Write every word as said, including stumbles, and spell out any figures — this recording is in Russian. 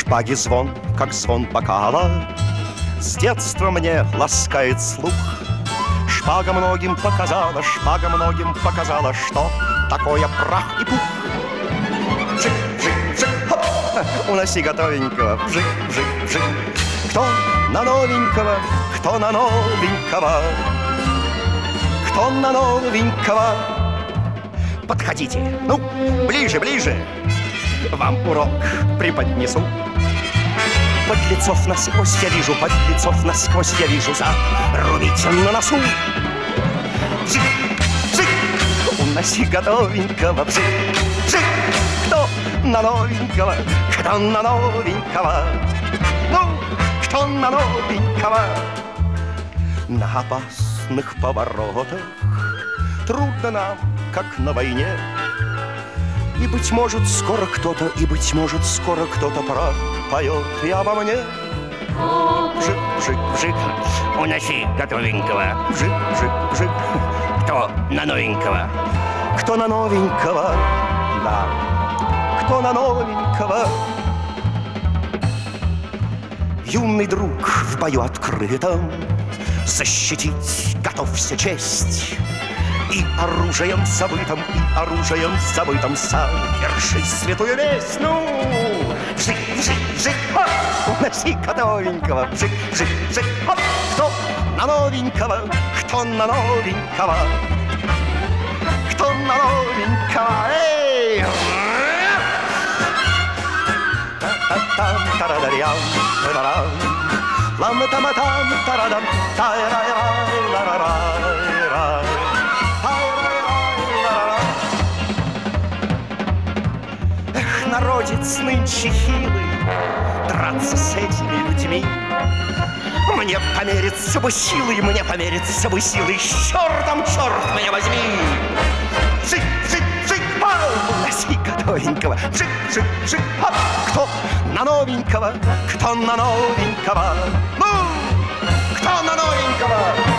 шпаги звон, как звон бокала, с детства мне ласкает слух. Шпага многим показала, шпага многим показала, что такое прах и пух. Вжик, вжик, вжик, хоп, уноси готовенького, вжик, вжик, вжик. Кто на новенького, кто на новенького, кто на новенького. Подходите, ну, ближе, ближе, вам урок преподнесу. Подлецов насквозь я вижу, подлецов насквозь я вижу, зарубите на носу. Вжик, вжик, уноси готовенького, вжик, вжик. Кто на новенького, кто на новенького, ну, кто на новенького. На опасных поворотах трудно нам, как на войне. И, быть может, скоро кто-то, и, быть может, скоро кто-то пропоет и обо мне. Вжик, вжик, вжик, Уноси готовенького. вжик, вжик, вжик. Кто на новенького? Кто на новенького, да, кто на новенького. Юный друг в бою открытом, защитить готовься честь. И оружием забытым, и оружием забытым совершить святую месть. Ну, вжик, вжик, вжик, хоп, уноси готовенького, вжик, вжик, вжик, хоп. Кто на новенького, кто на новенького, кто на новенького, эй! Та-та-там, тарадарям, тарарам, лам-там-там, тарадам, тай-рай-рай-ла-ра-рай-рай. Эх, народец нынче хилый, драться с этими людьми. Мне помериться бы силой, мне помериться бы силой, с чертом, черт меня возьми. Вжик, вжик, вжик, пау, уноси готовенького, вжик, вжик, вжик, хоп. Кто на новенького, кто на новенького, ну, кто на новенького.